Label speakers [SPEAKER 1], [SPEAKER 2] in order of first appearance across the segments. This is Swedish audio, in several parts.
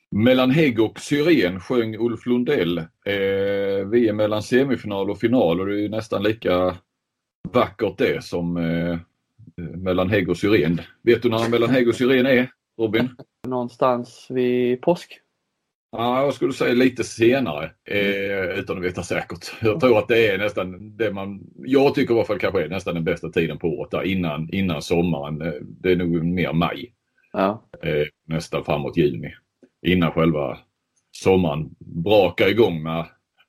[SPEAKER 1] Mellan Hägg och Syrien sjöng Ulf Lundell. Vi är mellan semifinal och final och det är ju nästan lika vackert det som mellan Hägg och Syrien. Vet du när mellan Hägg och Syrien är, Robin?
[SPEAKER 2] Någonstans vid påsk.
[SPEAKER 1] Ja, jag skulle säga lite senare, utan att veta säkert. Jag tror att det är nästan det jag tycker i alla fall kanske är nästan den bästa tiden på året där, innan sommaren. Det är nog mer maj.
[SPEAKER 2] Ja.
[SPEAKER 1] Nästan framåt juni. Innan själva sommaren brakar igång med...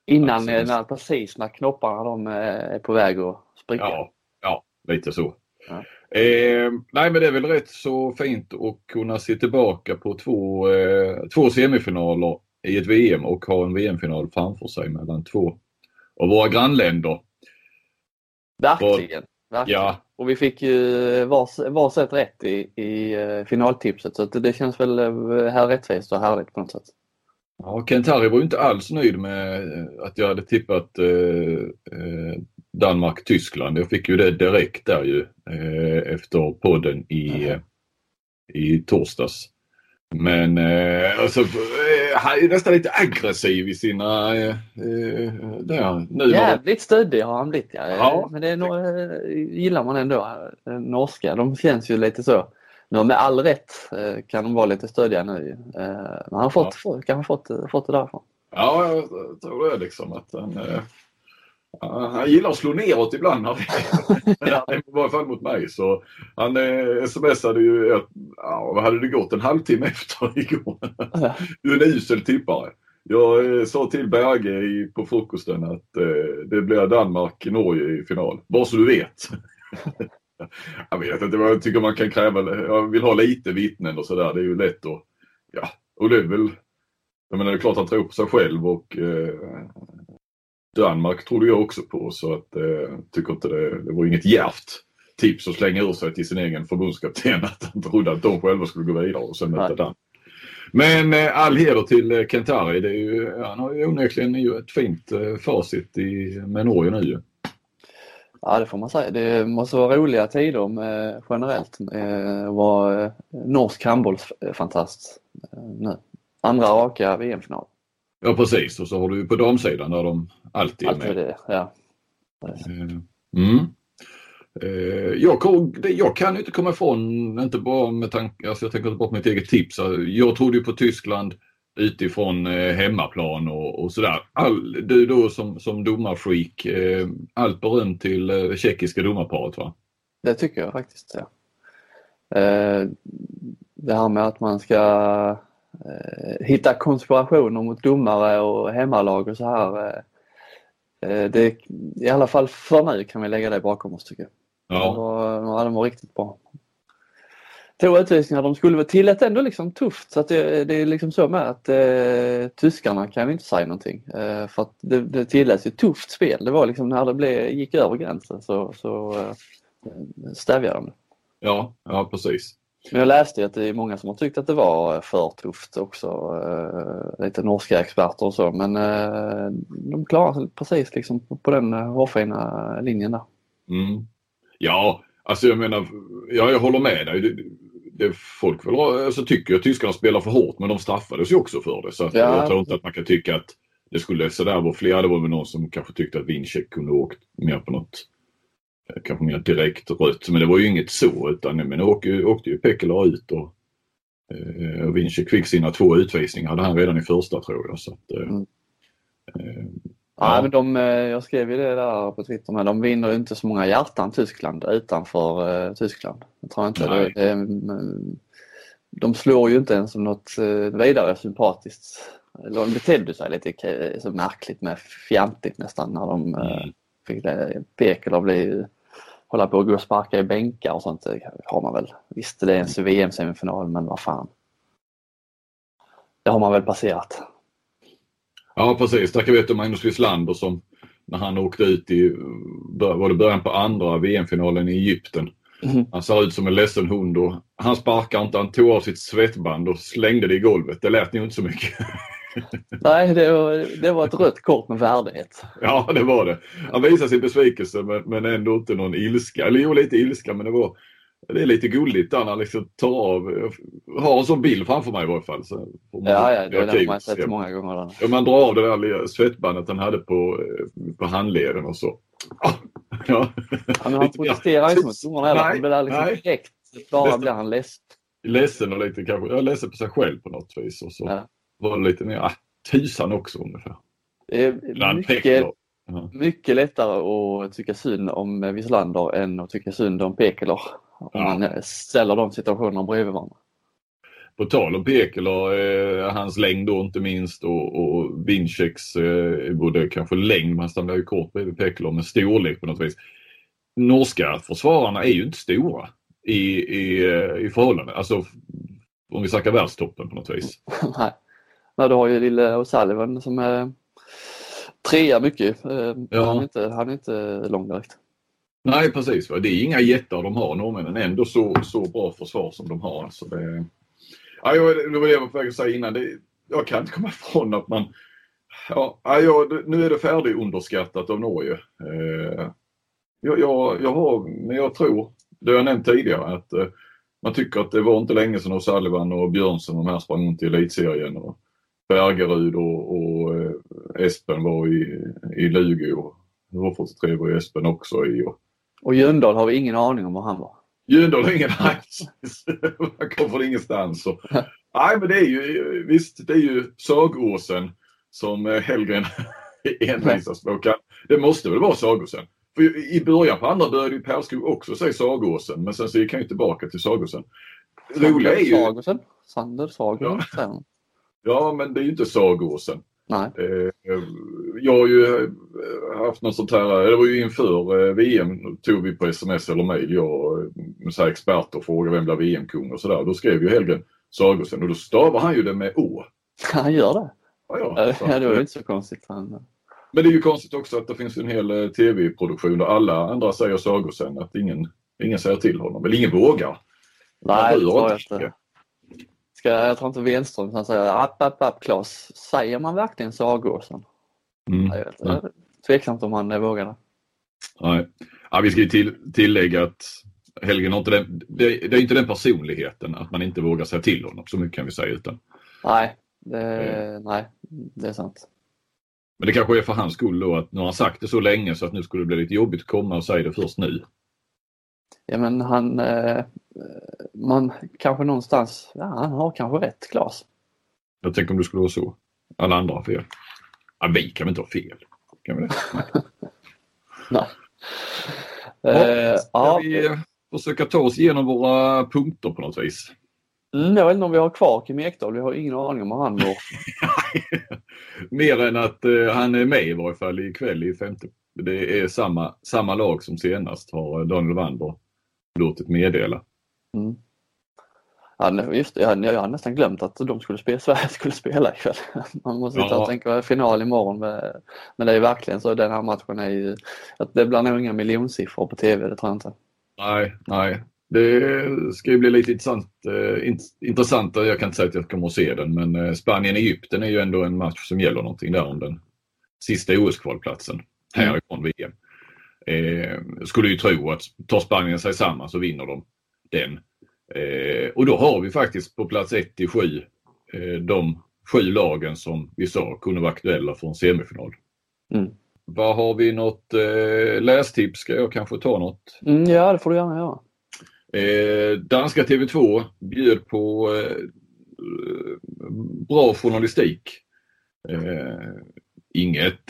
[SPEAKER 2] Precis när knopparna de är på väg att spricka.
[SPEAKER 1] Ja, lite så.
[SPEAKER 2] Ja.
[SPEAKER 1] Nej, men det är väl rätt så fint att kunna se tillbaka på två semifinaler i ett VM och ha en VM-final framför sig mellan två av våra grannländer.
[SPEAKER 2] Verkligen.
[SPEAKER 1] Ja.
[SPEAKER 2] Och vi fick ju varsitt rätt i finaltipset, så det känns väl här rättvist och härligt på något sätt.
[SPEAKER 1] Ja, Kent-Harry var ju inte alls nöjd med att jag hade tippat Danmark-Tyskland. Jag fick ju det direkt där ju efter podden i torsdags. Men han är nästan lite aggressiv i sina där. Nu
[SPEAKER 2] jävligt stöddig har han blivit,
[SPEAKER 1] ja.
[SPEAKER 2] Men det är nog, gillar man ändå. Norska, de känns ju lite så. Nu med all rätt kan de vara lite stöddiga nu. Men han har kanske fått det därifrån.
[SPEAKER 1] Ja, jag tror det liksom att han gillar att slå neråt ibland. I varje fall mot mig. Så han smsade ju vad hade det gått en halvtimme efter igår. Du är en usel tippare. Jag sa till Berge på frukosten att det blir Danmark-Norge i final. Bara så du vet. Jag vet inte vad jag tycker man kan kräva. Jag vill ha lite vittnen och sådär. Det är ju lätt att... Ja, och det är väl... Jag menar, det är klart han tror på sig själv och Danmark trodde jag också på. Så att tycker inte det var inget djärvt tips att slänga ur sig till sin egen förbundskapten att han trodde att de själva skulle gå vidare och sen möta Danmark. Men all heder till Kent-Harry. Det är ju, han har ju onekligen ju ett fint facit med Norge nu ju.
[SPEAKER 2] Ja, det får man säga. Det måste vara roliga tider med, generellt. Var norsk handbollsfantast nu. Andra raka VM-final.
[SPEAKER 1] Ja, precis. Och så har du på damsidan där de alltid är med.
[SPEAKER 2] Det, ja.
[SPEAKER 1] Jag kan inte komma ifrån, inte bara med tanke, alltså jag tänker inte bara på mitt eget tips. Jag trodde ju på Tyskland utifrån hemmaplan och sådär. Du då som domarfreak, allt beröm till tjeckiska domarparet, va?
[SPEAKER 2] Det tycker jag faktiskt, ja. Det här med att man ska hitta konspirationer mot domare och hemmalag och så här. Det, i alla fall för nu kan vi lägga det bakom oss, tycker jag. Ja. De var riktigt bra. 2 utvisningar, de skulle väl tillät ändå liksom tufft, så att det är liksom så med att tyskarna kan inte säga någonting, för att det tilläts ju tufft spel. Det var liksom när det gick över gränsen så stävjade de det.
[SPEAKER 1] Ja, precis.
[SPEAKER 2] Men jag läste ju att det är många som har tyckt att det var för tufft också, lite norska experter och så, men de klarar sig precis liksom på den hårfina linjen där.
[SPEAKER 1] Ja, alltså jag menar, jag håller med dig. Det folk väl alltså, tycker att tyskarna spelar för hårt, men de straffades ju också för det. Så att jag tror inte att man kan tycka att det skulle sådär vara flera. Det var väl någon som kanske tyckte att Winczek kunde åkt mer på något, kanske mer direkt rött. Men det var ju inget så, utan men åkte ju Pekela ut och Winczek fick sina 2 utvisningar. Hade han redan i första, tror jag. Så att,
[SPEAKER 2] ja, men jag skrev ju det där på Twitter, men de vinner ju inte så många hjärtan Tyskland utanför Tyskland. Jag tror inte de slår ju inte ens som något vidare sympatiskt. De betedde sig lite så märkligt med fjantigt nästan när de fick det. Pekela bli hålla på och gå och sparka i bänkar och sånt. Det har man väl. Visst, det är en VM-semifinal, men vad fan. Det har man väl passerat.
[SPEAKER 1] Ja, precis. Där kan vi veta Magnus Wislander som när han åkte ut i början på andra VM-finalen i Egypten. Han ser ut som en ledsen hund och han sparkar inte. Han tog av sitt svettband och slängde det i golvet. Det lät nog inte så mycket.
[SPEAKER 2] Nej, det var ett rött kort med värdighet.
[SPEAKER 1] Ja, det var det. Han visade sin besvikelse men ändå inte någon ilska. Eller jo, lite ilska, men det var det är lite gulligt där när han liksom tar av, har en sån bild framför mig i varje fall. Så
[SPEAKER 2] ja, det har man sett många gånger. Där.
[SPEAKER 1] Ja, man drar av det där svettbandet han hade på handleden och så. Ja.
[SPEAKER 2] Men han protesterar inte mot domarna heller. Han blir där liksom direkt. Bara blir han
[SPEAKER 1] ledsen och lite kanske, jag ledsen på sig själv på något vis. Och så var det lite mer, tusan också ungefär.
[SPEAKER 2] Det är mycket lättare att tycka synd om Wislander än att tycka synd om Pekeler. Om man ställer de situationerna bredvid varandra.
[SPEAKER 1] På tal om Pekeler, hans längd då inte minst och Winczeks både kanske längd, men han blir ju kort bredvid Pekeler med storlek på något vis. Norska försvararna är ju inte stora i förhållande. Alltså om vi snackar världstoppen på något vis.
[SPEAKER 2] Nej, du har ju lille O'Sullivan som är trea mycket. Han är inte lång direkt.
[SPEAKER 1] Nej, precis. Det är inga jättar de har, norrmännen. Ändå så bra försvar som de har. Så det var det jag var på väg att säga innan. Jag kan inte komma ifrån att man... nu är det färdig underskattat av Norge. Jag tror, det har jag nämnt tidigare, att man tycker att det var inte länge sedan O'Sullivan och Björnsson de här sprang runt i elitserien. Och Bergerud och Espen var i Lugi och H43 var Espen också i.
[SPEAKER 2] Och Jöndal har vi ingen aning om vad han var.
[SPEAKER 1] Jöndal har ingen aning. Han kom från ingenstans. Nej, men det är ju, visst, det är ju Sagåsen som Hellgren envisas på. Det måste väl vara Sagåsen. För i början på andra började ju Perskog också säga Sagåsen, men sen så gick han ju tillbaka till Sagåsen. Roliga är ju...
[SPEAKER 2] Sander Sagåsen.
[SPEAKER 1] Ja, men det är ju inte Sagåsen.
[SPEAKER 2] Nej.
[SPEAKER 1] Jag har ju haft något sånt här, det var ju inför VM, tog vi på sms eller mejl, jag med så här experter frågade vem blir VM-kung och sådär. Då skrev ju Helgen Sagåsen och då stavar han ju det med Å.
[SPEAKER 2] Han gör det?
[SPEAKER 1] Ja,
[SPEAKER 2] det var inte så konstigt.
[SPEAKER 1] Men det är ju konstigt också att det finns en hel tv-produktion där alla andra säger Sagåsen, att ingen säger till honom, eller ingen vågar.
[SPEAKER 2] Nej, det tror jag inte. Jag tror inte Wenström han säger app Klas, säger man verkligen Sagåsen? Jag är tveksamt om han vågar det.
[SPEAKER 1] Nej. Ja, vi ska ju tillägga att Helgen har inte det är inte den personligheten att man inte vågar säga till honom, så mycket kan vi säga utan.
[SPEAKER 2] Nej, det är sant.
[SPEAKER 1] Men det kanske är för hans skull då att nu har han sagt det så länge så att nu skulle det bli lite jobbigt att komma och säga det först nu.
[SPEAKER 2] Ja, men man kanske någonstans, han har kanske rätt, Klas.
[SPEAKER 1] Jag tänker om du skulle vara så. Alla andra har fel. Ja, vi kan väl inte ha fel. Kan vi det?
[SPEAKER 2] Nej.
[SPEAKER 1] Ska vi försöka ta oss igenom våra punkter på något vis?
[SPEAKER 2] Jag vet inte om vi har kvar Kim Ekdahl. Vi har ingen aning om vad han går.
[SPEAKER 1] Mer än att han är med i varje fall ikväll i femte. Det är samma lag som senast har Daniel Wander låtit meddela.
[SPEAKER 2] Ja, just det. Jag har nästan glömt att Sverige skulle spela ikväll. Man måste tänka final imorgon. Men det är verkligen så, den här matchen är ju att det blir nog inga miljonsiffror på tv, det tror jag inte.
[SPEAKER 1] Nej. Det ska ju bli lite intressant. Jag kan inte säga att jag kommer att se den, men Spanien-Egypten är ju ändå en match som gäller någonting där om den sista OS-kvalplatsen härifrån VM. Skulle ju tro att tar Spanien sig samman så vinner de den. Och då har vi faktiskt på plats 1-7 de 7 lagen som vi sa kunde vara aktuella för en semifinal. Vad har vi något lästips? Ska jag kanske ta något?
[SPEAKER 2] Ja, det får du gärna göra.
[SPEAKER 1] Danska TV2 bjöd på bra journalistik. Inget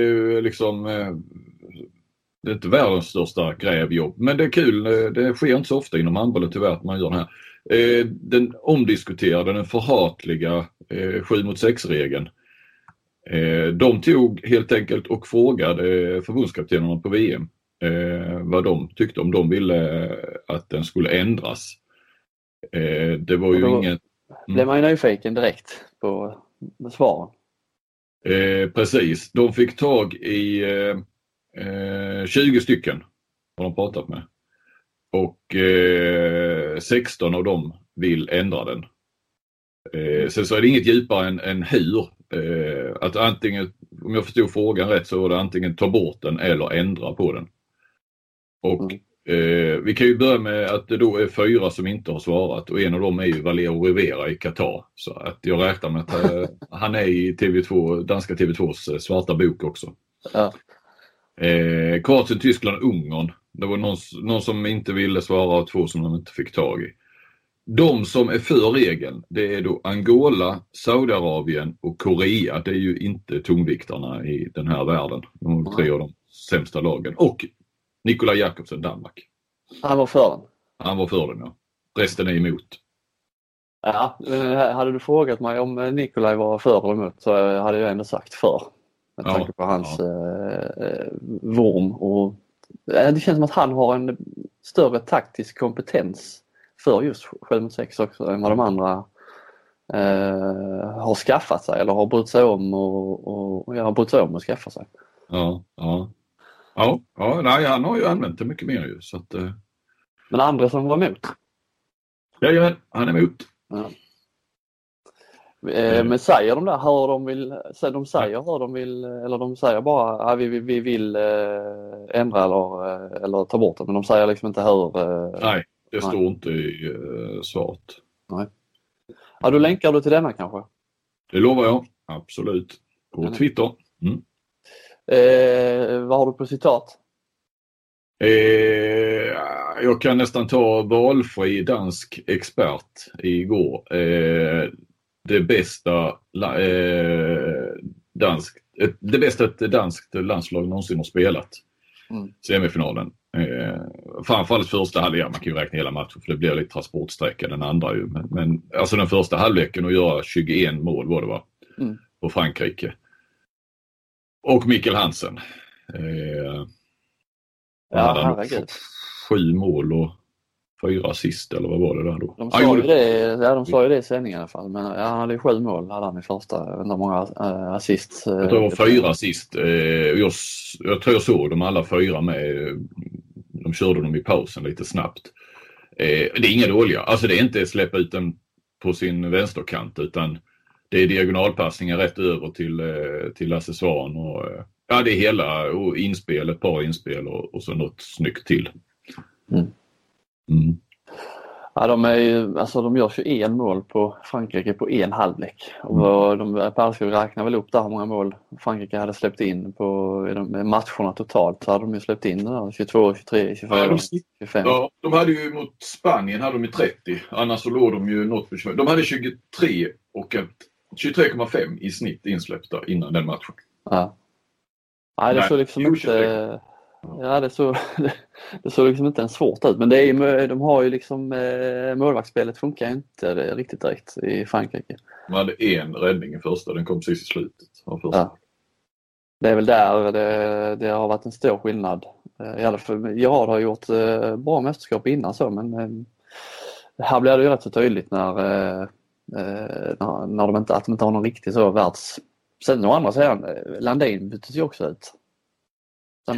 [SPEAKER 1] det är inte världens största grävjobb, men det är kul. Det sker inte så ofta inom handbollen tyvärr att man gör den här. Den omdiskuterade, den förhatliga 7-mot-6-regeln. De tog helt enkelt och frågade förbundskaptenerna på VM vad de tyckte, om de ville att den skulle ändras. Det var ju inget...
[SPEAKER 2] Blev man ju nyfiken direkt på svaren.
[SPEAKER 1] Precis. De fick tag i 20 stycken har de pratat med. Och 16 av dem vill ändra den. Sen så är det inget djupare än hur. Att antingen, om jag förstod frågan rätt, så var det antingen ta bort den eller ändra på den. Och Vi kan ju börja med att det då är 4 som inte har svarat och en av dem är ju Valero Rivera i Qatar. Så att jag räknar med att han är i danska TV2s svarta bok också.
[SPEAKER 2] Ja.
[SPEAKER 1] Kroatien, Tyskland, Ungern. Det var någon som inte ville svara och 2 som de inte fick tag i. De som är för regeln, det är då Angola, Saudiarabien och Korea. Det är ju inte tungviktarna i den här världen. De är 3 av de sämsta lagen. Och Nikolaj Jakobsen, Danmark.
[SPEAKER 2] Han var för den.
[SPEAKER 1] Han var för den, ja. Resten är emot.
[SPEAKER 2] Ja, hade du frågat mig om Nikolaj var för eller emot så hade jag ändå sagt för. Med tanke på hans vorm. Och det känns som att han har en större taktisk kompetens för just 7-6 också än vad de andra har skaffat sig eller har brytt sig om och har brytt sig om att skaffa sig.
[SPEAKER 1] Nej, han har ju använt det mycket mer ju. Så att,
[SPEAKER 2] Men andra som var emot?
[SPEAKER 1] Jajamän, han är emot.
[SPEAKER 2] Ja. Men säger de där hur de vill, de säger hur de vill, eller de säger bara vi vill ändra eller ta bort det, men de säger liksom inte hur.
[SPEAKER 1] Nej, det står inte i svaret.
[SPEAKER 2] Nej. Ja, då länkar du till denna kanske?
[SPEAKER 1] Det lovar jag, absolut. På Twitter.
[SPEAKER 2] Vad har du på citat?
[SPEAKER 1] Jag kan nästan ta valfri dansk expert igår. Det bästa ett danskt landslag någonsin har spelat. Semifinalen. Framförallt första halvlek, man kan ju räkna hela matchen för det blir lite transportsträcka den andra ju. Men alltså den första halvleken att göra 21 mål var det va? På Frankrike. Och Mikkel Hansen.
[SPEAKER 2] Herregud.
[SPEAKER 1] 7 mål och 4 assist eller vad var det där då?
[SPEAKER 2] De sa ju det i sändningen i alla fall. Men han hade 7 mål hade han i första. Jag vet inte hur många assist.
[SPEAKER 1] Jag tror det var 4 assist. Jag tror jag såg dem alla 4 med. De körde dem i pausen lite snabbt. Det är inga dåliga. Alltså det är inte släppa ut den på sin vänsterkant utan det är diagonalpassningar rätt över till Lasse Svan och det är hela och inspel, ett par inspel och så något snyggt till.
[SPEAKER 2] Ja, de gör 21 mål på Frankrike på en halvlek. Och Persson räknar väl upp där hur många mål Frankrike hade släppt in på matcherna totalt. Så hade de ju släppt in där 22, 23, 24, 25.
[SPEAKER 1] Ja, de hade ju mot Spanien hade de ju 30. Annars så låg de ju något på 25. De hade 23 och 23,5 i snitt insläppta innan den matchen.
[SPEAKER 2] Ja. Nej, det såg liksom inte... Ja, det såg liksom inte ens svårt ut. Men de har ju liksom målvaktsspelet funkar inte riktigt direkt i Frankrike.
[SPEAKER 1] De hade en räddning i första, den kom precis i slutet av första.
[SPEAKER 2] Ja. Det är väl där det har varit en stor skillnad. I alla fall, Gerard har gjort bra mästerskap innan så, men här blir det ju rätt så tydligt när de inte har någon riktigt så världs... Sen å andra sidan, Landin byttes ju också ut.
[SPEAKER 1] Det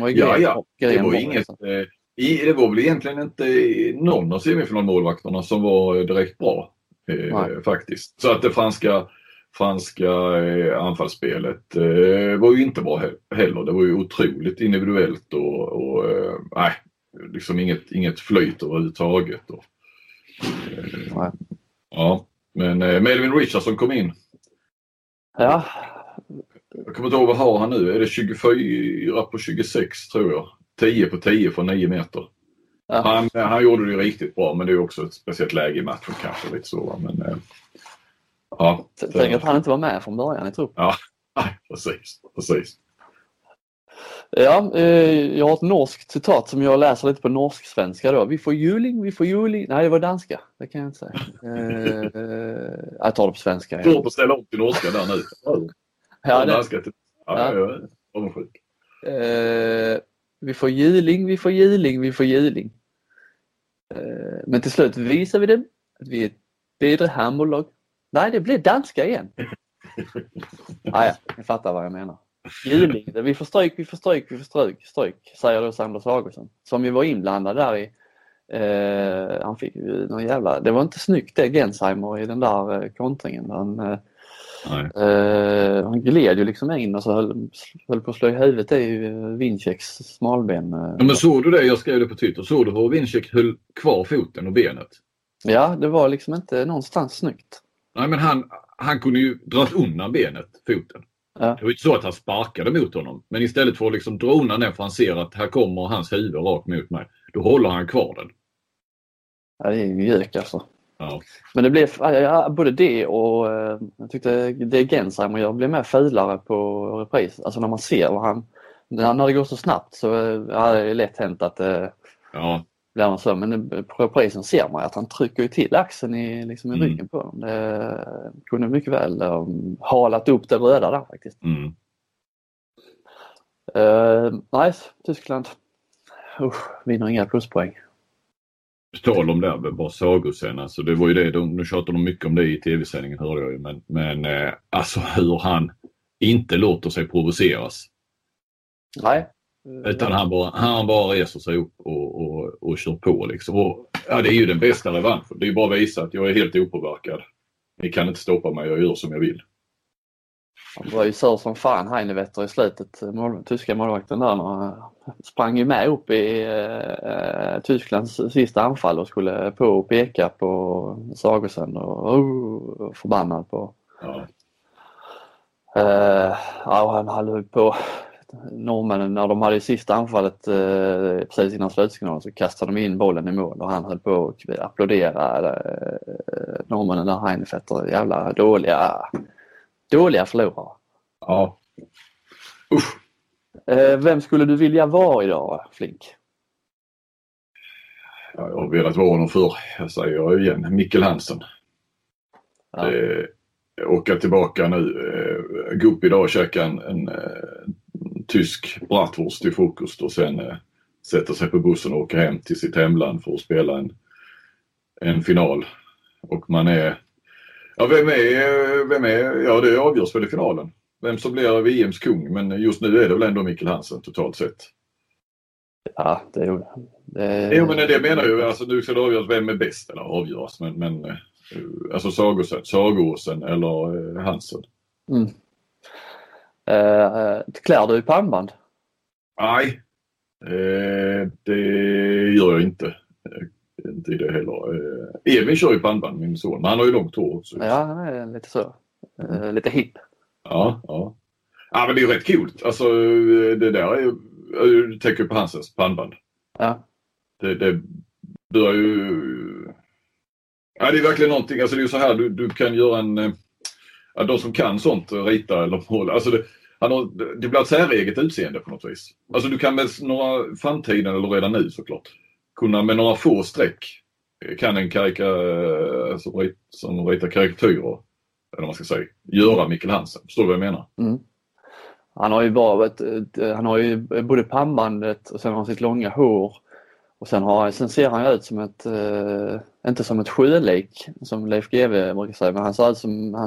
[SPEAKER 1] var väl egentligen inte någon av semifinalmålvakterna som var direkt bra faktiskt. Så att det franska anfallsspelet var ju inte bra heller. Det var ju otroligt individuellt och liksom inget flyt överhuvudtaget. Ja, men Melvin Richardson kom in.
[SPEAKER 2] Ja.
[SPEAKER 1] Jag kommer inte ihåg vad har han nu. Är det 24 på 26 tror jag. 10 på 10 från 9 meter. Ja. Han gjorde det ju riktigt bra men det är också ett speciellt läge i matchen kanske lite så. Men,
[SPEAKER 2] tänk att han inte var med från början i truppen.
[SPEAKER 1] Ja, precis.
[SPEAKER 2] Ja, jag har ett norskt citat som jag läser lite på norsk-svenska då. Vi får juling. Nej, det var danska. Det kan jag inte säga. Jag tar det på svenska.
[SPEAKER 1] Svårt att ställa om till norska där nu.
[SPEAKER 2] Vi får juling. Men till slut visar vi dem att vi är ett bättre handbollslag. Nej, det blir danska igen. Jag fattar vad jag menar. Juling, vi får stryk, säger då Sanders Augustsson. Som ju var inblandad där i han fick ju någon jävla... Det var inte snyggt det Gensheimer i den där kontringen. Han gled ju liksom in och så höll på att slå i huvudet. Det är ju Winczeks smalben.
[SPEAKER 1] Ja, men såg du det? Jag skrev det på Twitter. Såg du hur Winczek höll kvar foten och benet?
[SPEAKER 2] Ja, det var liksom inte någonstans snyggt.
[SPEAKER 1] Nej, men han kunde ju dra undan benet, foten.
[SPEAKER 2] Ja.
[SPEAKER 1] Det var inte så att han sparkade mot honom. Men istället för att liksom dra undan den för han ser att här kommer hans huvud rakt mot mig. Då håller han kvar den.
[SPEAKER 2] Ja, det är ju gök alltså.
[SPEAKER 1] Ja.
[SPEAKER 2] Men det blev både det och jag tyckte det Gensheimer jag blev mer fulare på repris. Alltså när man ser vad när det går så snabbt så är det lätt hänt att blir man så. Men på reprisen ser man att han trycker ju till axeln i ryggen på dem. Det kunde mycket väl halat upp det röda där faktiskt. Nice, Tyskland. Vinner inga pluspoäng.
[SPEAKER 1] Tal om det bara Sagosen, alltså det var ju det, nu tjatar de mycket om det i tv-sändningen hörde jag ju, men alltså hur han inte låter sig provoceras.
[SPEAKER 2] Nej.
[SPEAKER 1] Utan han bara reser sig upp och kör på liksom. Och, ja, det är ju den bästa revanschen. Det är ju bara att visa att jag är helt opåverkad. Ni kan inte stoppa mig, jag gör som jag vill.
[SPEAKER 2] Han var ju sur som fan Heinevetter i slutet, tyska målvakten där, när han sprang ju med upp i Tysklands sista anfall och skulle på och peka på Sagosen och förbannad på.
[SPEAKER 1] Ja.
[SPEAKER 2] Han höll på norrmännen när de hade i sista anfallet precis innan slutsignalen så kastade de in bollen i mål och han höll på att applådera norrmännen där Heinevetter, jävla dåliga förlorare.
[SPEAKER 1] Ja. Usch.
[SPEAKER 2] Vem skulle du vilja vara idag, Flink?
[SPEAKER 1] Ja, jag har velat vara honom förr. Jag säger igen, Mikkel Hansen.
[SPEAKER 2] Ja.
[SPEAKER 1] Åka tillbaka nu. Gå upp idag och käka en tysk bratwurst till frukost och sen sätta sig på bussen och åka hem till sitt hemland för att spela en final. Och man är... Ja, vem är... Ja, det avgörs väl i finalen. Vem som blir VMs kung, men just nu är det väl ändå Mikkel Hansen totalt sett.
[SPEAKER 2] Ja, det är det.
[SPEAKER 1] Jo, men det menar ju, alltså nu ska det avgöras vem är bäst eller avgöras, men alltså Sagosen eller Hansen.
[SPEAKER 2] Klär du i pannband?
[SPEAKER 1] Nej, det gör jag inte. Inte i det heller. Evin kör ju pannband, min son, men han har ju långt hår också.
[SPEAKER 2] Ja, han är lite så. Lite hipp.
[SPEAKER 1] Ja. Ja, men det är ju rätt coolt. Alltså det där är ju, du tänker på Hansens pannband.
[SPEAKER 2] Ja.
[SPEAKER 1] Det bör ju... Ja, det är verkligen någonting. Alltså det är ju så här, du kan göra de som kan sånt, rita eller måla. Alltså det blir ett säreget utseende på något vis. Alltså du kan med några framtiden eller redan nu såklart kunna med några få streck kan en som ritar karikatyrer, eller man ska säga, göra Mikkel Hansen. Förstår du vad jag menar?
[SPEAKER 2] Han har ju både pannbandet och sen har han sitt långa hår och sen ser han ut som ett inte som ett sjölik som Leif GW brukar säga, men han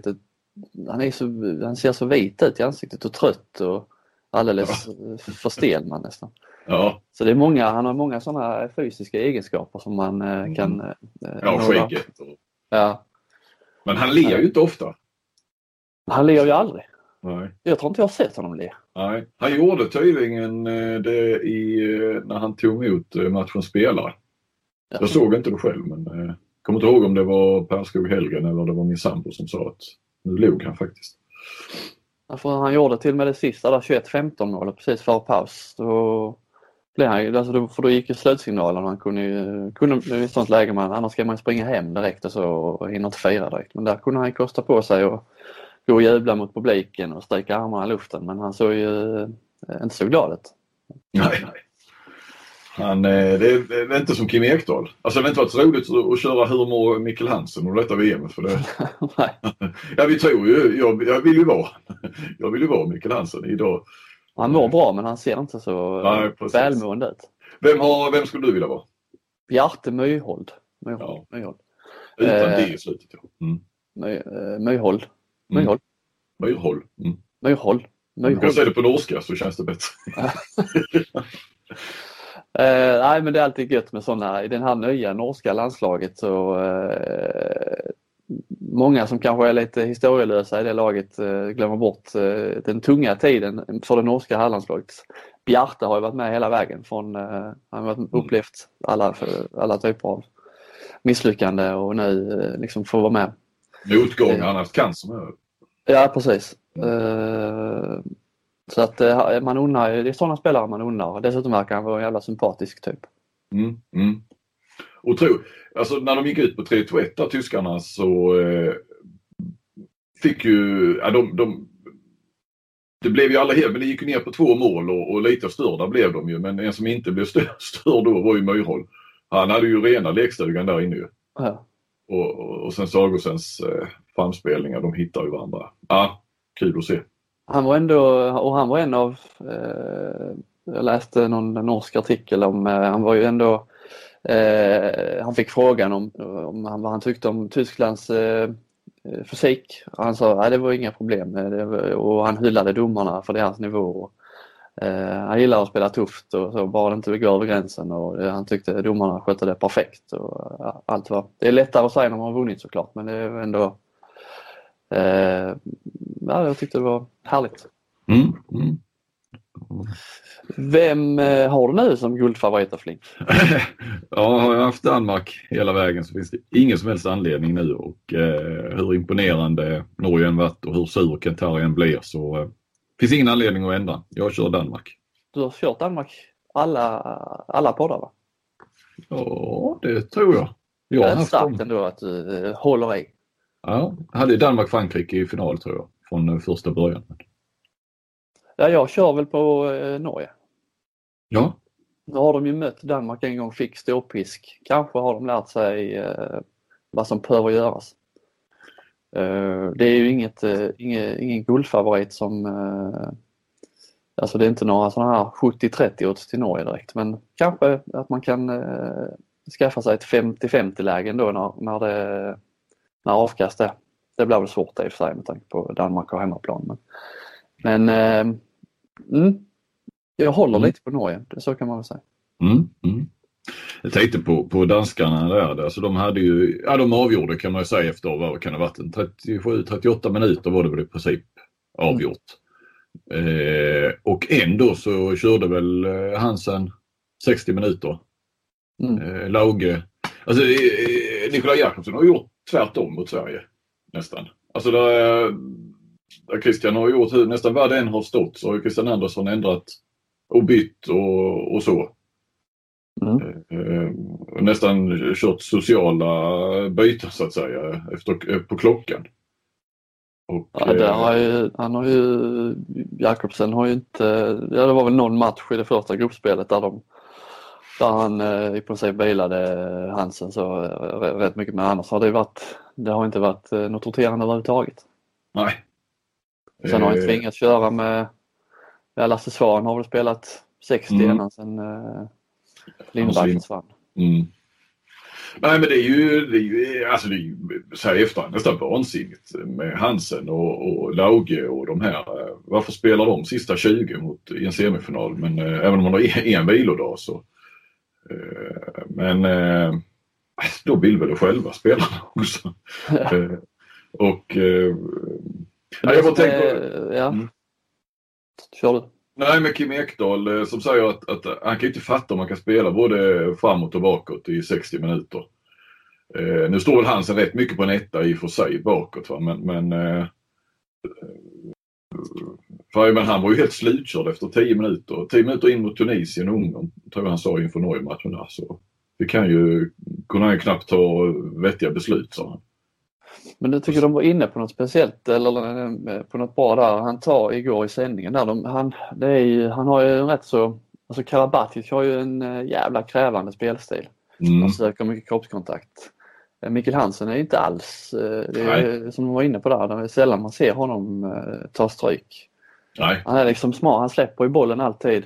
[SPEAKER 2] ser så vit ut i ansiktet och trött och alldeles för stel man nästan.
[SPEAKER 1] Ja.
[SPEAKER 2] Så han har många sådana fysiska egenskaper som man kan...
[SPEAKER 1] skägget.
[SPEAKER 2] Ja.
[SPEAKER 1] Men han ler ju inte ofta.
[SPEAKER 2] Han ler ju aldrig.
[SPEAKER 1] Nej.
[SPEAKER 2] Jag tror inte jag har sett honom le.
[SPEAKER 1] Nej. Han gjorde tydligen det när han tog emot matchens spelare. Ja. Jag såg inte det själv, men kommer inte ihåg om det var Per Skog Helgen eller det var min sambo som sa att nu log han faktiskt.
[SPEAKER 2] Ja, för han gjorde till med det sista där 21-15 målet precis före paus. Då blev han, för då gick ju slutsignalen och han kunde i ett sånt läge, annars ska man springa hem direkt och hinner inte fira direkt. Men där kunde han kosta på sig och gå och jubla mot publiken och sträcka armarna i luften, men han såg ju inte så glad ut.
[SPEAKER 1] Nej. Det är inte som Kim Ekdahl. Alltså det har inte varit så roligt att köra hur mår Mikkel Hansen och detta VM för det.
[SPEAKER 2] Nej.
[SPEAKER 1] Ja, vi tror ju, jag vill ju vara Mikkel Hansen idag.
[SPEAKER 2] Han mår bra, men han ser inte så välmående ut.
[SPEAKER 1] Vem skulle du vilja vara?
[SPEAKER 2] Bjarte Myhold.
[SPEAKER 1] Utan det i slutet, ja.
[SPEAKER 2] Myhold.
[SPEAKER 1] Du kan säga det på norska så känns det bättre.
[SPEAKER 2] Nej, men det är alltid gött med sådana. I den här nya norska landslaget så många som kanske är lite historielösa i det laget glömmer bort den tunga tiden för det norska herrlandslaget. Bjarte har ju varit med hela vägen från han har upplevt alla typer av misslyckande och nu liksom får vara med.
[SPEAKER 1] Motgång, han har haft cancer med.
[SPEAKER 2] Ja, precis. Så att man undrar, det är sådana spelare man undrar. Dessutom verkar han vara en jävla sympatisk typ.
[SPEAKER 1] Och alltså när de gick ut på 3-2-1 där, tyskarna, så fick ju det blev ju alla helt, men det gick ju ner på 2 mål och lite störda blev de ju, men en som inte blev störd då var ju Myrhol. Han hade ju rena lekstugan där inne ju.
[SPEAKER 2] Ja.
[SPEAKER 1] Och sen Sagosens framspelningar, de hittar ju varandra. Ja, kul att se.
[SPEAKER 2] Han var en av jag läste någon norsk artikel om han var ju ändå han fick frågan om vad han tyckte om Tysklands fysik. Han sa att det var inga problem och han hyllade domarna för deras nivå. Han gillar att spela tufft och så, bara det inte går över gränsen, och han tyckte domarna skötte det perfekt och allt var. Det är lättare att säga när man har vunnit såklart, men det är ändå jag tyckte det var härligt. Vem har du nu som guldfavorit, Flink?
[SPEAKER 1] Ja, har jag haft Danmark hela vägen så finns det ingen som helst anledning nu, och hur imponerande Norge än varit och hur sur Kentarien blir så finns ingen anledning att ändra. Jag kör Danmark. Du
[SPEAKER 2] har kört Danmark alla poddar, va?
[SPEAKER 1] Ja, det tror jag.
[SPEAKER 2] Det är starkt ändå att du håller i.
[SPEAKER 1] Ja, jag hade Danmark-Frankrike i final tror jag från första början.
[SPEAKER 2] Ja, jag kör väl på Norge.
[SPEAKER 1] Ja.
[SPEAKER 2] Nu har de ju mött Danmark en gång, fick ståpisk. Kanske har de lärt sig vad som behöver göras. Det är ju ingen guldfavorit som alltså det är inte några sådana här 70-30 odds till Norge direkt, men kanske att man kan skaffa sig ett 50-50 lägen då när avkast är. Det blir väl svårt i och för sig med tanke på Danmark och hemmaplan, men jag håller lite på Norge, så kan man väl säga.
[SPEAKER 1] Jag tänkte på danskarna där. Alltså de hade ju, de avgjorde kan man ju säga efter vad kan det ha varit, 37-38 minuter var det väl i princip avgjort. Och ändå så körde väl Hansen 60 minuter. Lauge. Alltså Nikolaj Jakobsen har gjort tvärtom mot Sverige nästan. Alltså där Christian har gjort nästan vad den har stått, så har Christian Andersson ändrat och bytt och så. Nästan kört sociala byten så att säga på klockan. Och,
[SPEAKER 2] Jakobsen har ju inte, det var väl någon match i det första gruppspelet där han i princip bilade Hansen så rätt mycket, med annars har det har inte varit något roterande överhuvudtaget.
[SPEAKER 1] Nej.
[SPEAKER 2] Sen har han tvingats köra med Lasse Svan har väl spelat 60 innan sen Lindberg försvann.
[SPEAKER 1] Nej, men det är ju alltså det är ju så här efterhand nästan vansinnigt med Hansen och Lauge och de här. Varför spelar de sista 20 i en semifinal? Men även om man har en vilodag så men då vill väl själva spelarna också. Och jag bara tänker
[SPEAKER 2] kör du.
[SPEAKER 1] Nej, men Kim Ekdahl som säger att han kan inte fatta om man kan spela både framåt och bakåt i 60 minuter. Nu står väl Hansen rätt mycket på en etta i och för sig bakåt, va? Men han var ju helt slutkörd efter 10 minuter. 10 minuter in mot Tunisien och Ungern, tror jag han sa inför Norge-matchen där. Så det kunde han ju knappt ta vettiga beslut, sa han.
[SPEAKER 2] Men du tycker de var inne på något speciellt eller på något bra där han tar igår i sändningen där han har ju en rätt så, alltså Karabatic har ju en jävla krävande spelstil. Han söker mycket kroppskontakt. Mikkel Hansen är inte alls det är, som de var inne på där, det är sällan man ser honom ta stryk.
[SPEAKER 1] Nej.
[SPEAKER 2] Han är liksom smart, han släpper i bollen alltid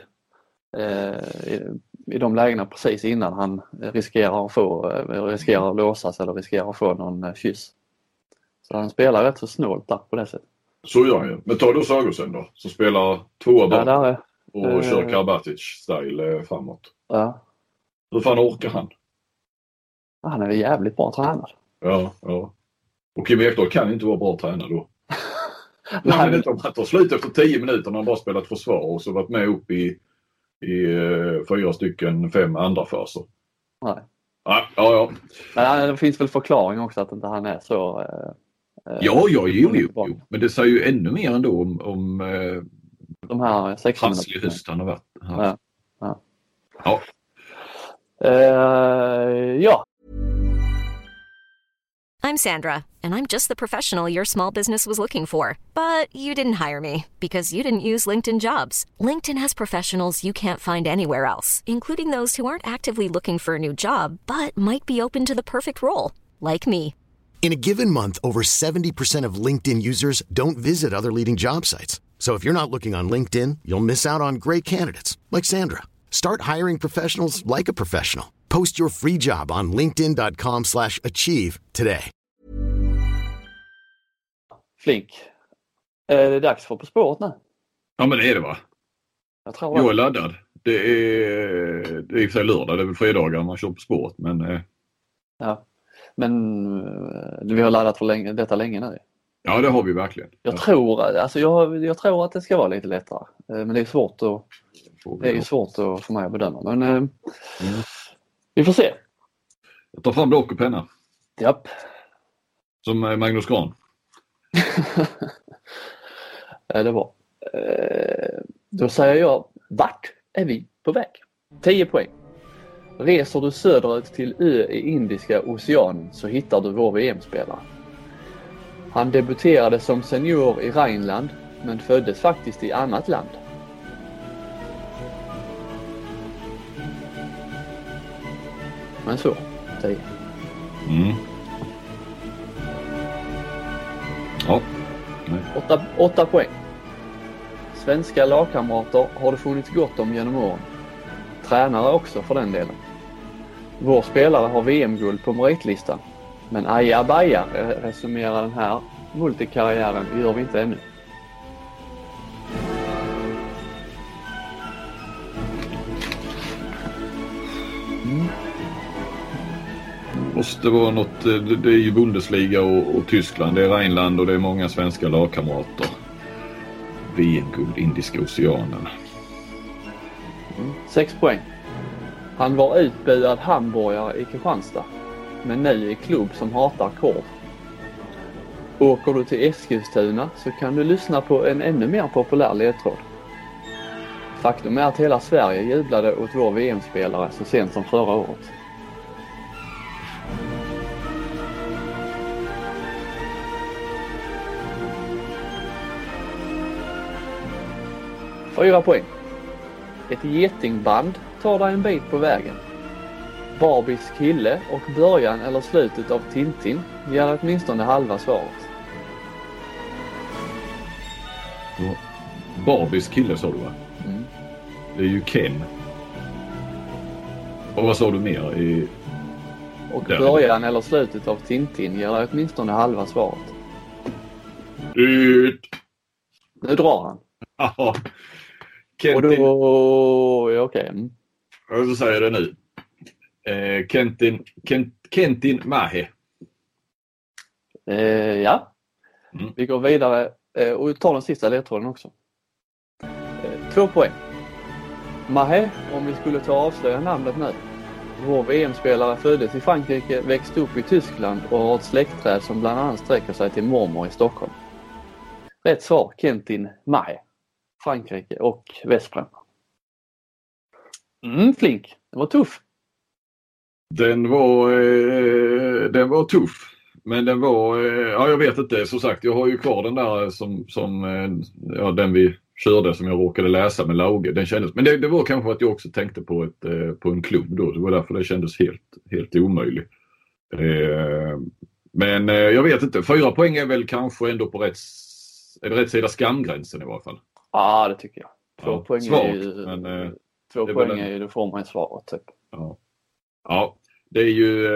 [SPEAKER 2] i de lägena precis innan han riskerar att låsas eller riskerar att få någon kyss. Så han spelar rätt så snålt där på det sättet.
[SPEAKER 1] Så gör han ju. Men tar du Sagosen då, som spelar tvåa bak och kör Karabatic-style framåt.
[SPEAKER 2] Ja.
[SPEAKER 1] Hur fan orkar han?
[SPEAKER 2] Han är jävligt bra tränad.
[SPEAKER 1] Ja. Och Kim Ekdahl kan ju inte vara bra tränare då. Nej, men inte om han tar slut efter 10 minuter när han bara spelat försvar och så varit med upp i 4 stycken 5 andra faser.
[SPEAKER 2] Nej.
[SPEAKER 1] Ja.
[SPEAKER 2] Men det finns väl förklaring också att inte han är så...
[SPEAKER 1] Jo. Men det säger ju ännu mer ändå om
[SPEAKER 2] de här 16
[SPEAKER 1] trasslig höst han har varit.
[SPEAKER 2] Ja.
[SPEAKER 3] I'm Sandra, and I'm just the professional your small business was looking for. But you didn't hire me because you didn't use LinkedIn Jobs. LinkedIn has professionals you can't find anywhere else, including those who aren't actively looking for a new job, but might be open to the perfect role, like me.
[SPEAKER 4] In a given month, over 70% of LinkedIn users don't visit other leading job sites. So if you're not looking on LinkedIn, you'll miss out on great candidates like Sandra. Start hiring professionals like a professional. Post your free job on linkedin.com/achieve today.
[SPEAKER 2] Flink. Är det dags för På spåret nu?
[SPEAKER 1] Ja, men det är det, va? Jag är laddad. Det är i och för sig lördag, det är väl fredagar man kör På spåret, men...
[SPEAKER 2] Ja, men vi har laddat för detta länge nu.
[SPEAKER 1] Ja, det har vi verkligen.
[SPEAKER 2] Jag tror att det ska vara lite lättare. Men det är svårt för mig att bedöma. Men vi får se.
[SPEAKER 1] Jag tar fram block och penna.
[SPEAKER 2] Japp.
[SPEAKER 1] Som Magnus Gran.
[SPEAKER 2] Det är bra. Då säger jag, vart är vi på väg? 10 poäng. Reser du söderut till ö i Indiska oceanen så hittar du vår VM-spelare. Han debuterade som senior i Rheinland men föddes faktiskt i annat land. Men så, 10.
[SPEAKER 1] Ja.
[SPEAKER 2] 8 poäng. Svenska lagkamrater har det funnits gott om genom åren. Tränare också för den delen. Vår spelare har VM-guld på meritlistan. Men ajabaja, resumerar den här multikarriären, gör vi inte ännu.
[SPEAKER 1] Måste vara något, det är ju Bundesliga och Tyskland, det är Rheinland och det är många svenska lagkamrater. VM-guld, Indiska oceanen.
[SPEAKER 2] 6 poäng. Han var utbuad hamburgare i Kristianstad, men nu i klubb som hatar korv. Åker du till Eskilstuna så kan du lyssna på en ännu mer populär ledtråd. Faktum är att hela Sverige jublade åt vår VM-spelare så sent som förra året. Fyra poäng. Ett getingband tar dig en bit på vägen. Barbies kille och början eller slutet av Tintin ger åtminstone halva svaret.
[SPEAKER 1] Barbies kille sa du, va? Det är ju Ken. Och vad sa du mer?
[SPEAKER 2] Och början eller slutet av Tintin ger åtminstone halva svaret. Nu drar han.
[SPEAKER 1] Ja.
[SPEAKER 2] Kentin. Och då... Ja, okej.
[SPEAKER 1] Och så säger jag det nu. Kentin Mahe.
[SPEAKER 2] Ja. Vi går vidare och tar den sista ledtråden också. 2 poäng. Mahe, om vi skulle ta och avslöja namnet nu. Vår VM-spelare föddes i Frankrike, växte upp i Tyskland och har ett släktträd som bland annat sträcker sig till mormor i Stockholm. Rätt svar, Kentin Mahe. Frankrike och Västbränna. Flink. Den var tuff.
[SPEAKER 1] Den var tuff. Men den var, jag vet inte, som sagt, jag har ju kvar den där som den vi körde som jag råkade läsa med Lauge. Den kändes, men det var kanske att jag också tänkte på en klubb då. Det var därför det kändes helt omöjligt. Men jag vet inte, 4 poäng är väl kanske ändå på rätt sida skamgränsen i varje fall.
[SPEAKER 2] Ja, det tycker jag. 2 poäng
[SPEAKER 1] svagt,
[SPEAKER 2] är ju...
[SPEAKER 1] men,
[SPEAKER 2] 2 poäng är ju, då får man svaret typ.
[SPEAKER 1] Ja, det är ju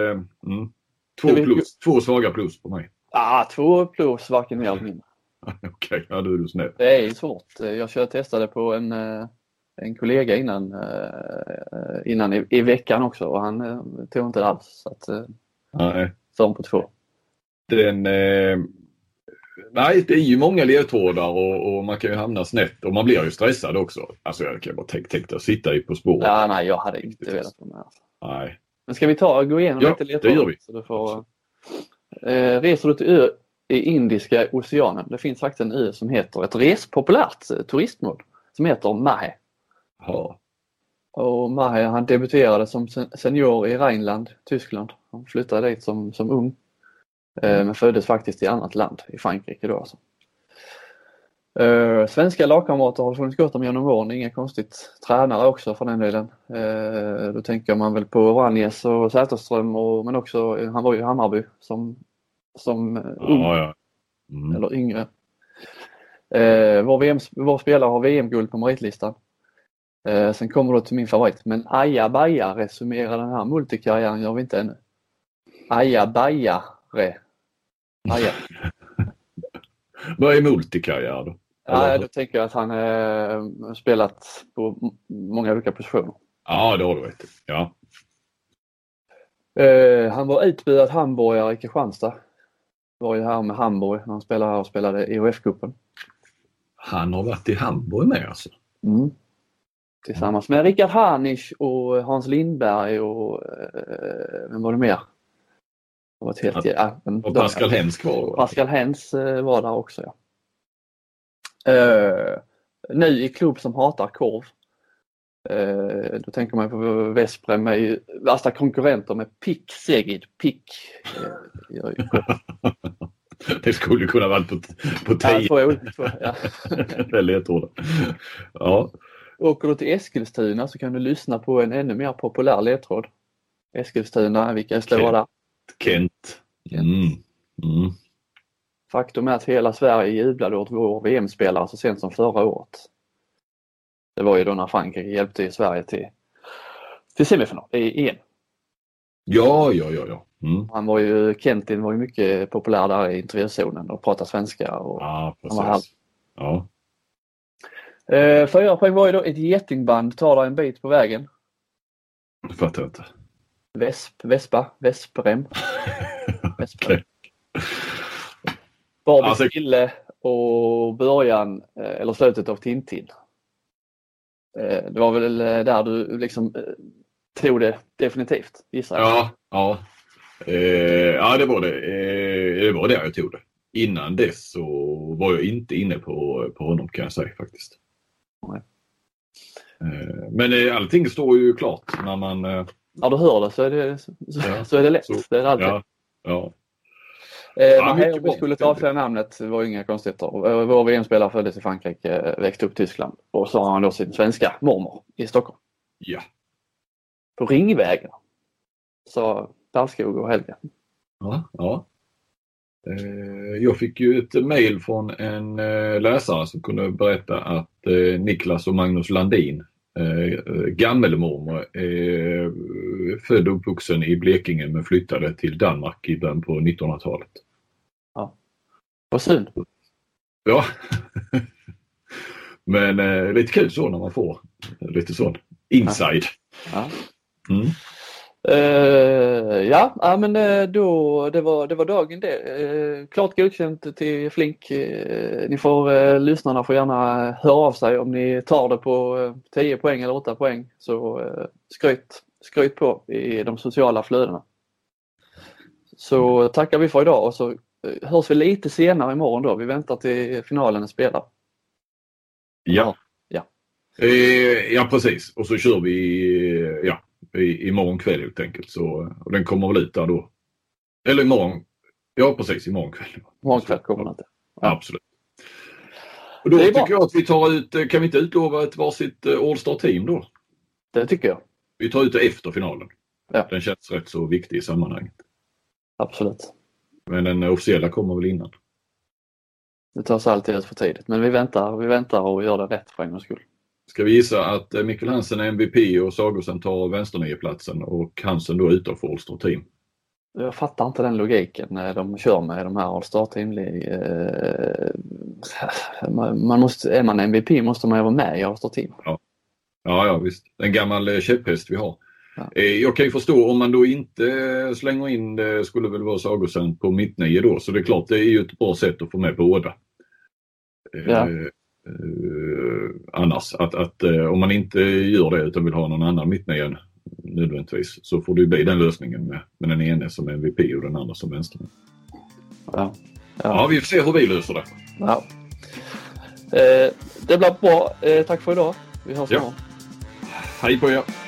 [SPEAKER 1] 2 svaga plus på mig.
[SPEAKER 2] 2 plus, varken mer eller mindre.
[SPEAKER 1] Okej, ja, då är du snäll.
[SPEAKER 2] Det är svårt. Jag testade på en kollega innan i veckan också och han tog inte alls. Så att,
[SPEAKER 1] Nej.
[SPEAKER 2] Som på 2.
[SPEAKER 1] nej, det är ju många ledtrådar och man kan ju hamna snett och man blir ju stressad också. Alltså jag kan bara tänka att sitta i På spåret.
[SPEAKER 2] Ja, nej, jag hade inte velat vara med.
[SPEAKER 1] Nej.
[SPEAKER 2] Men ska vi gå igenom lite ledtrådar?
[SPEAKER 1] Det gör vi.
[SPEAKER 2] Så du får, reser du till ö i Indiska oceanen. Det finns faktiskt en ö som heter ett populärt turistmål som heter Mahe.
[SPEAKER 1] Ja.
[SPEAKER 2] Och Mahe, han debuterade som senior i Rheinland, Tyskland. Han flyttade dit som ung. Men föddes faktiskt i annat land, i Frankrike då alltså. Svenska lagkamrater har funnits gott om genom åren, inget konstigt. Tränare också för den delen. Då tänker man väl på Vranjes och Säterström, men också, han var ju i Hammarby som ung,
[SPEAKER 1] Ja.
[SPEAKER 2] eller yngre. Vår spelare har VM-guld på meritlistan. Sen kommer då till min favorit, men Aja Baja resumerar den här multikarriären gör vi inte ännu. Aja Baja Aja.
[SPEAKER 1] Vad är multikarriär då?
[SPEAKER 2] Ja, då tänker jag att han spelat på många olika positioner.
[SPEAKER 1] Ja, det har du vet. Ja.
[SPEAKER 2] Han var utbildad hamburgare i Kristianstad. Var ju här med Hamburg när han spelade här och spelade EHF-cupen.
[SPEAKER 1] Han har varit i Hamburg med alltså?
[SPEAKER 2] Mm. Tillsammans med Rickard Harnisch och Hans Lindberg och vem var det mer? Det var ett helt,
[SPEAKER 1] och Pascal Hens kvar?
[SPEAKER 2] Pascal Hens var där också, ja. Nu i klubb som hatar korv. Då tänker man på Vesprem med ju värsta konkurrenter med Pick Segid. Pick
[SPEAKER 1] det skulle kunna vara på 10.
[SPEAKER 2] Ja.
[SPEAKER 1] Väldigt hårt. Ja.
[SPEAKER 2] Åker du till Eskilstuna så kan du lyssna på en ännu mer populär ledtråd. Eskilstuna, vilka står där?
[SPEAKER 1] Kent.
[SPEAKER 2] Faktum är att hela Sverige jublade åt vår VM-spelare så sent som förra året. Det var ju då när Frankrike hjälpte Sverige till semifinal i EM.
[SPEAKER 1] Ja.
[SPEAKER 2] Han var ju, Kentin var ju mycket populär där i intervjuzonen och pratade svenska. Och
[SPEAKER 1] ja, precis.
[SPEAKER 2] Han var
[SPEAKER 1] ja.
[SPEAKER 2] 4 poäng var ju då ett getingband tar där en bit på vägen.
[SPEAKER 1] Det fattar jag inte.
[SPEAKER 2] Vesprem.
[SPEAKER 1] Okay.
[SPEAKER 2] Barbie Kille och början eller slutet av Tintin. Det var väl där du liksom tog det definitivt, gissar jag.
[SPEAKER 1] Ja, det var det. Det var där jag tog det. Innan dess så var jag inte inne på honom kan jag säga faktiskt.
[SPEAKER 2] Nej.
[SPEAKER 1] Men allting står ju klart när man...
[SPEAKER 2] När du hör det så är det lätt. Det är alltid.
[SPEAKER 1] Ja.
[SPEAKER 2] Vi skulle ta avslöja namnet, det var inga konstigheter. Vår VM-spelare föddes i Frankrike, växte upp i Tyskland och så har han då sin svenska mormor i Stockholm.
[SPEAKER 1] Ja.
[SPEAKER 2] På Ringvägen. Så Berskog och Helge.
[SPEAKER 1] Ja. Jag fick ju ett mejl från en läsare som kunde berätta att Niklas och Magnus Landin, gammelmormor, född och uppvuxen i Blekinge men flyttade till Danmark i början på 1900-talet.
[SPEAKER 2] Ja. Vad synd.
[SPEAKER 1] Ja. Men lite kul så när man får lite sån inside.
[SPEAKER 2] Ja.
[SPEAKER 1] Mm.
[SPEAKER 2] Men då det var dagen det. Klart godkänt till Flink. Ni får lyssnarna får gärna höra av sig om ni tar det på 10 poäng eller 8 poäng. Så skryt på i de sociala flödena. Så tackar vi för idag och så hörs vi lite senare imorgon då. Vi väntar till finalen spelar.
[SPEAKER 1] Ja. Ja, precis. Och så kör vi imorgon kväll helt enkelt. Så, och den kommer väl ut där då. Eller imorgon. Ja, precis. Imorgon kväll.
[SPEAKER 2] Imorgon kväll kommer den till.
[SPEAKER 1] Ja. Absolut. Och då tycker jag att vi tar ut, kan vi inte utlova ett varsitt All-Star-team då?
[SPEAKER 2] Det tycker jag.
[SPEAKER 1] Vi tar ut det efter finalen.
[SPEAKER 2] Ja.
[SPEAKER 1] Den känns rätt så viktig i sammanhanget.
[SPEAKER 2] Absolut.
[SPEAKER 1] Men den officiella kommer väl innan.
[SPEAKER 2] Det tar sig alltid ut för tidigt. Men vi väntar och gör det rätt för en gångs skull.
[SPEAKER 1] Ska vi gissa att Mikkel Hansen är MVP och Sagosen tar vänsternierplatsen och Hansen då ute för All-Star-team?
[SPEAKER 2] Jag fattar inte den logiken när de kör med de här All-Star-team. Är man MVP måste man ju vara med i All-Star-team.
[SPEAKER 1] Ja, visst. En gammal käpphäst vi har. Jag kan ju förstå om man då inte slänger in, det skulle väl vara Sagosen på mittnio då, så det är klart det är ju ett bra sätt att få med båda. Annars att om man inte gör det utan vill ha någon annan mittnio nödvändigtvis, så får det ju bli den lösningen med den ene som MVP och den andra som vänsterman. Ja, vi får se hur vi löser det.
[SPEAKER 2] Ja. Det blir bra. Tack för idag. Vi hörs snart.
[SPEAKER 1] Hej på er.